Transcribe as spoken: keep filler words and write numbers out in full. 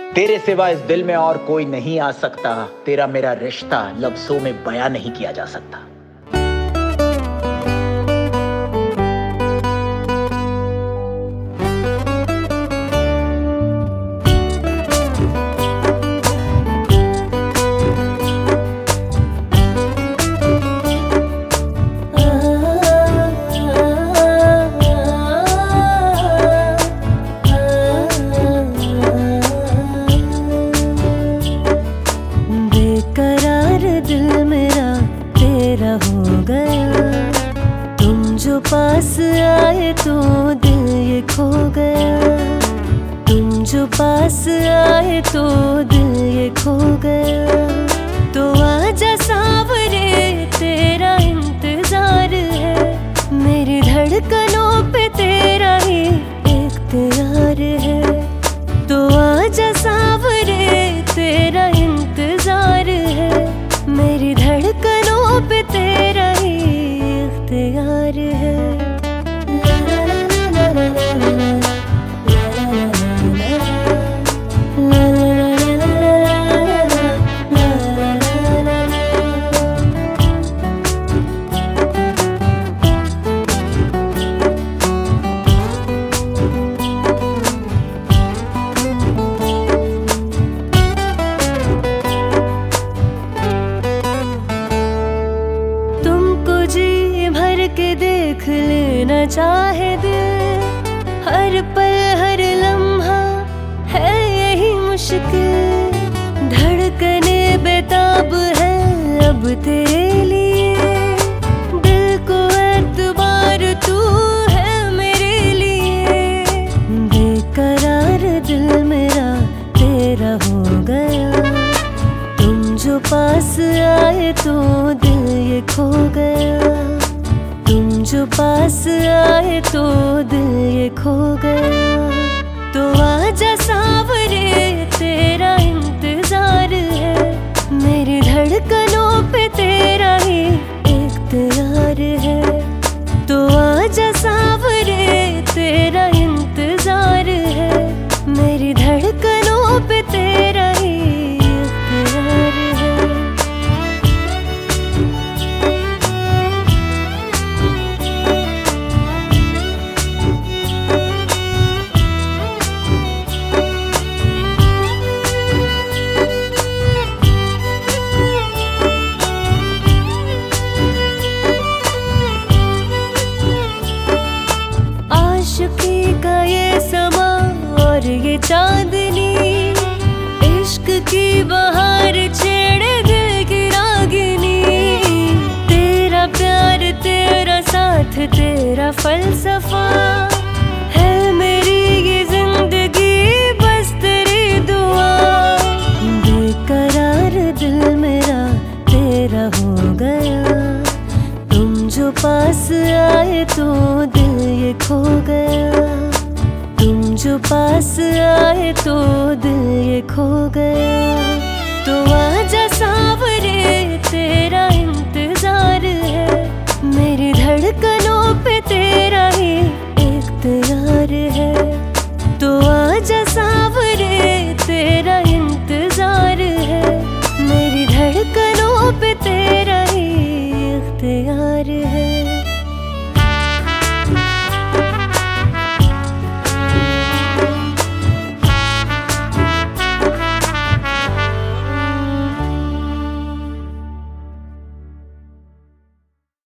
तेरे सिवा इस दिल में और कोई नहीं आ सकता, तेरा मेरा रिश्ता लफ्जों में बयां नहीं किया जा सकता। दिल मेरा तेरा हो गया, तुम जो पास आए तो दिल ये खो गया। तुम जो पास आए तो दिल ये खो गया। तो आजा सांवरे तेरा इंतजार है, मेरी धड़कनों पे तेरा ही इख्तियार है। तो आजा सांवरे तेरा इंतजार है, मेरी धड़कनों पे तेरा ही इख्तियार है। के देख लेना चाहे दिल, हर पल हर लम्हा है यही मुश्किल। धड़कने बेताब है अब तेरे लिए, दिल को एतबार तू है मेरे लिए। बेकरार दिल मेरा तेरा हो गया, तुम जो पास आए तो दिल ये खो गया। तुम जो पास आए तो दिल ये खो गया। तो आजा सांवरे तेरा इंतजार है, मेरी धड़कनों पे तेरा ही इख्तियार है। तो आजा सांवरे तेरा इंतजार है, मेरी धड़कनों पे तेरा ही इख्तियार है। आशिकी का ये समा और ये चांदनी, इश्क की बहार छेड़े दिल की रागिनी। तेरा प्यार तेरा साथ तेरा फलसफा है मेरी ये जिंदगी, बस तेरी दुआ। बेकरार दिल मेरा तेरा हो गया, तुम जो पास आए तो दिल ये खो गया। तुम जो पास आए तो दिल ये खो गया।